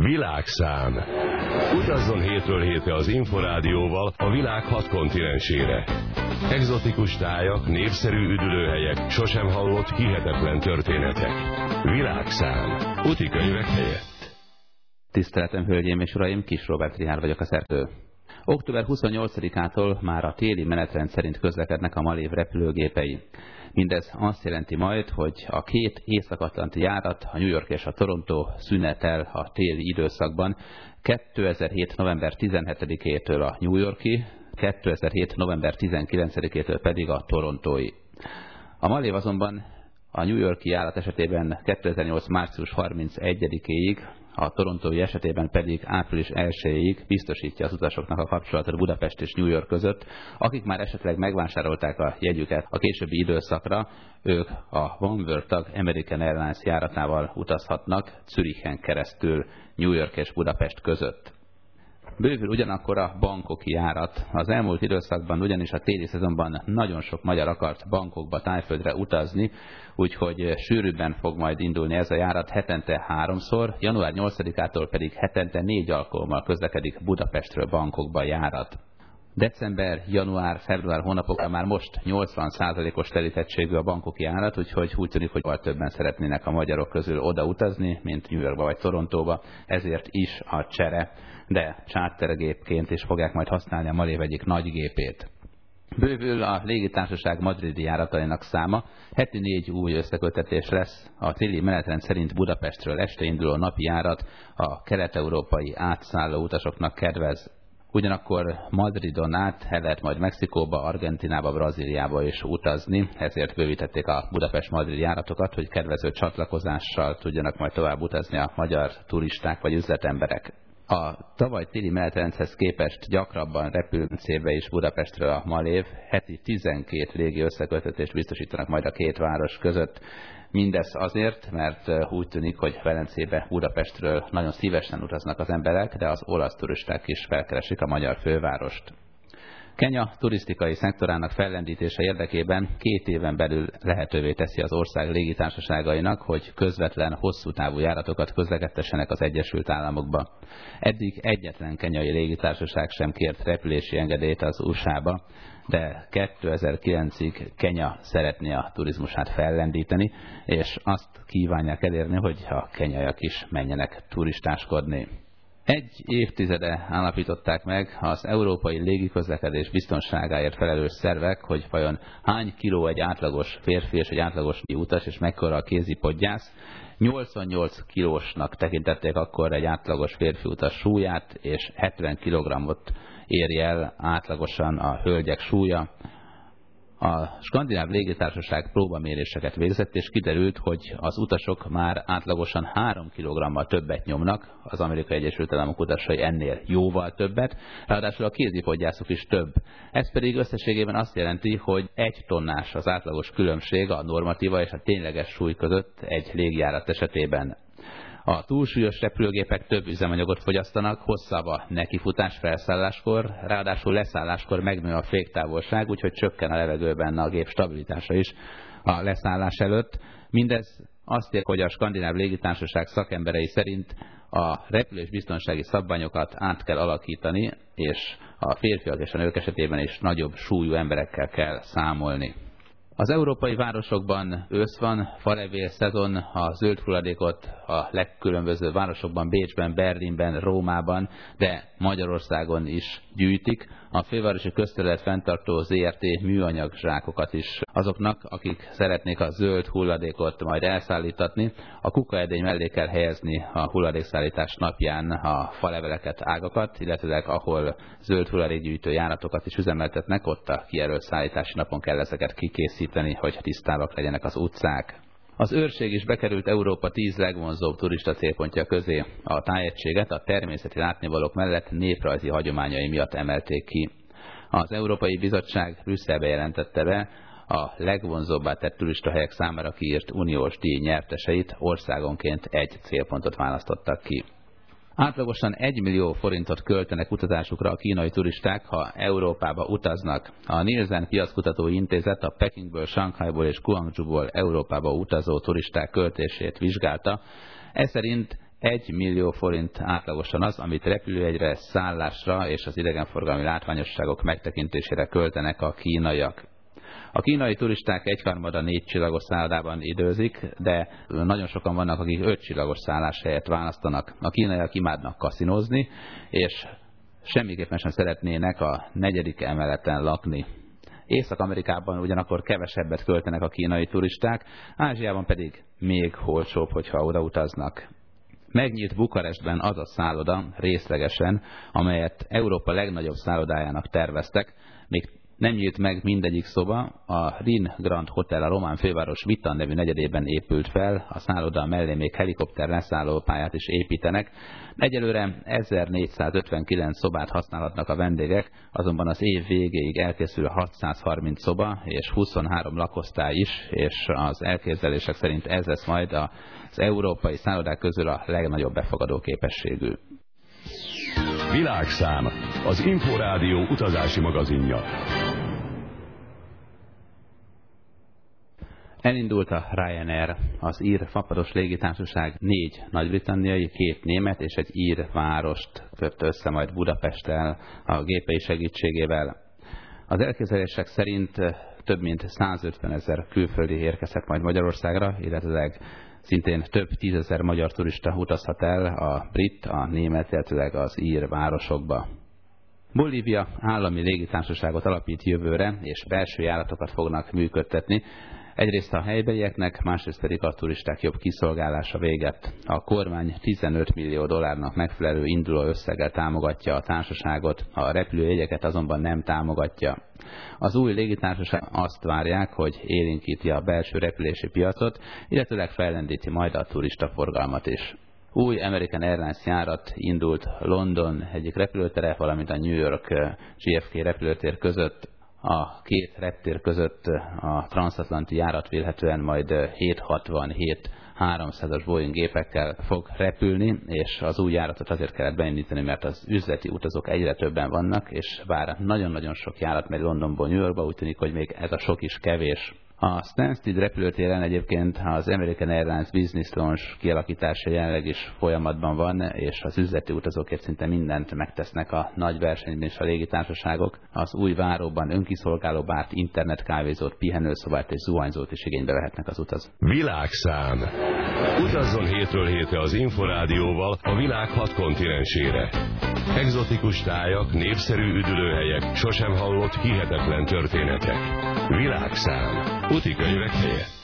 Világszám. Utazzon hétről hétre az Inforádióval a világ 6 kontinensére. Egzotikus tájak, népszerű üdülőhelyek, sosem hallott hihetetlen történetek. Világszám. Utikönyvek helyett. Tiszteletem, hölgyeim és uraim, Kis Róbert Richárd vagyok, a szerkesztő. Október 28-ától már a téli menetrend szerint közlekednek a Malév repülőgépei. Mindez azt jelenti majd, hogy a két észak-atlanti járat, a New York és a Toronto szünetel a téli időszakban 2007. november 17-től a New Yorki, 2007. november 19-től pedig a torontói. A Malév azonban a New Yorki járat esetében 2008. március 31-ig, a torontói esetében pedig április 1-ig biztosítja az utasoknak a kapcsolatot Budapest és New York között. Akik már esetleg megvásárolták a jegyüket a későbbi időszakra, ők a Oneworld tag American Airlines járatával utazhatnak Zürichen keresztül New York és Budapest között. Bővül ugyanakkor a bangkoki járat. Az elmúlt időszakban ugyanis a téli szezonban nagyon sok magyar akart Bangkokba, Tájföldre utazni, úgyhogy sűrűbben fog majd indulni ez a járat hetente 3-szor, január 8-ától pedig hetente 4 alkalommal közlekedik Budapestről Bangkokba járat. December, január, február hónapokra már most 80%-os telítettségű a bangkoki járat, úgyhogy úgy tűnik, hogy többen szeretnének a magyarok közül oda utazni, mint New Yorkba vagy Torontóba, ezért is a csere, de chartergépként is fogják majd használni a Malév egyik nagy gépét. Bővül a légitársaság madridi járatainak száma, heti 4 új összeköttetés lesz, a téli menetrend szerint Budapestről este induló napi járat a kelet-európai átszálló utasoknak kedvez. Ugyanakkor Madridon át lehet majd Mexikóba, Argentinába, Brazíliába is utazni, ezért bővítették a Budapest-Madrid járatokat, hogy kedvező csatlakozással tudjanak majd tovább utazni a magyar turisták vagy üzletemberek. A tavaly téli menetrendhez képest gyakrabban repül Velencébe is Budapestről a Malév, heti 12 légi összeköttetést biztosítanak majd a két város között. Mindez azért, mert úgy tűnik, hogy Velencébe Budapestről nagyon szívesen utaznak az emberek, de az olasz turisták is felkeresik a magyar fővárost. Kenya turisztikai szektorának fellendítése érdekében 2 éven belül lehetővé teszi az ország légitársaságainak, hogy közvetlen, hosszú távú járatokat közlekedtessenek az Egyesült Államokba. Eddig egyetlen kenyai légitársaság sem kért repülési engedélyt az USA-ba, de 2009-ig Kenya szeretné a turizmusát fellendíteni, és azt kívánják elérni, hogy a kenyaiak is menjenek turistáskodni. 1 évtizede állapították meg az európai légiközlekedés biztonságáért felelős szervek, hogy vajon hány kiló egy átlagos férfi és egy átlagos utas, és mekkora a kézipodgyász. 88 kilósnak tekintették akkor egy átlagos férfi utas súlyát, és 70 kilogrammot érje el átlagosan a hölgyek súlya. A skandináv légitársaság próbaméréseket végzett, és kiderült, hogy az utasok már átlagosan 3 kilogrammal többet nyomnak, az Amerikai Egyesült Államok utasai ennél jóval többet, ráadásul a kézipodgyászuk is több. Ez pedig összességében azt jelenti, hogy 1 tonnás az átlagos különbség a normatíva és a tényleges súly között egy légjárat esetében. A túlsúlyos repülőgépek több üzemanyagot fogyasztanak, hosszabb a nekifutás felszálláskor, ráadásul leszálláskor megnő a féktávolság, úgyhogy csökken a levegőben a gép stabilitása is a leszállás előtt. Mindez azt ér, hogy a skandináv légitársaság szakemberei szerint a repülésbiztonsági szabványokat át kell alakítani, és a férfiak és a nők esetében is nagyobb súlyú emberekkel kell számolni. Az európai városokban ősz van, falevél szezon, a zöld hulladékot a legkülönbözőbb városokban, Bécsben, Berlinben, Rómában, de Magyarországon is gyűjtik. A fővárosi közterület fenntartó ZRT műanyag zsákokat is azoknak, akik szeretnék a zöld hulladékot majd elszállítatni. A kukaedény mellé kell helyezni a hulladékszállítás napján a faleveleket, ágakat, illetve ahol zöld hulladékgyűjtő járatokat is üzemeltetnek, ott a kijelölt szállítási napon kell ezeket kikészíteni, hogy tisztábbak legyenek az utcák. Az őrség is bekerült Európa 10 legvonzóbb turista célpontja közé. A tájegységet a természeti látnivalók mellett néprajzi hagyományai miatt emelték ki. Az Európai Bizottság Brüsszelbe jelentette be a legvonzóbbá tett turistahelyek számára kiírt uniós díj nyerteseit, országonként 1 célpontot választottak ki. Átlagosan 1 millió forintot költenek utazásukra a kínai turisták, ha Európába utaznak. A Nielsen Piackutatói Intézet a Pekingből, Sanghajból és Guangzhouból Európába utazó turisták költését vizsgálta. Ez szerint 1 millió forint átlagosan az, amit repülőjegyre, szállásra és az idegenforgalmi látványosságok megtekintésére költenek a kínaiak. A kínai turisták egyharmada 4 csillagos szállodában időzik, de nagyon sokan vannak, akik 5 csillagos szállás helyett választanak. A kínaiak imádnak kaszinózni, és semmiképpen sem szeretnének a 4. emeleten lakni. Észak-Amerikában ugyanakkor kevesebbet költenek a kínai turisták, Ázsiában pedig még olcsóbb, hogyha oda utaznak. Megnyílt Bukarestben az a szálloda részlegesen, amelyet Európa legnagyobb szállodájának terveztek, még nem nyílt meg mindegyik szoba, a Rin Grand Hotel a román főváros Vitan nevű negyedében épült fel, a szálloda mellé még helikopter leszállópályát is építenek. Egyelőre 1459 szobát használhatnak a vendégek, azonban az év végéig elkészül 630 szoba és 23 lakosztály is, és az elképzelések szerint ez lesz majd az európai szállodák közül a legnagyobb befogadó képességű. Világszám, az Inforádió utazási magazinja. Elindult a Ryanair, az ír fapados légitársaság 4 nagy-britanniai, 2 német és egy ír várost köt össze majd Budapesttel a gépei segítségével. Az elképzelések szerint több mint 150 000 külföldi érkezhet majd Magyarországra, illetve szintén több 10 000 magyar turista utazhat el a brit, a német, illetve az ír városokba. Bolívia állami légitársaságot alapít jövőre, és belső járatokat fognak működtetni. Egyrészt a helybelieknek, másrészt pedig a turisták jobb kiszolgálása véget. A kormány 15 millió dollárnak megfelelő induló összeggel támogatja a társaságot, a repülőjegyeket azonban nem támogatja. Az új légitársaság azt várják, hogy élénkíti a belső repülési piacot, illetőleg fellendíti majd a turistaforgalmat is. Új American Airlines járat indult London egyik repülőtere, valamint a New York JFK repülőtér között. A 2 reptér között a transatlanti járat vélhetően majd 767 300-as Boeing gépekkel fog repülni, és az új járatot azért kellett beindítani, mert az üzleti utazók egyre többen vannak, és bár nagyon-nagyon sok járat megy Londonból New Yorkba, úgy tűnik, hogy még ez a sok is kevés. A Stansted repülőtéren egyébként az American Airlines Business Lounge kialakítása jelenleg is folyamatban van, és az üzleti utazókért szinte mindent megtesznek a nagy versenyben is a légitársaságok. Az új váróban önkiszolgáló bárt, internetkávézót, pihenőszobát és zuhanyzót is igénybe vehetnek az utazók. Világszám. Utazzon hétről hétre az Inforádióval a világ 6 kontinensére. Egzotikus tájak, népszerű üdülőhelyek, sosem hallott hihetetlen történetek. Világszám. Útikönyvek helye.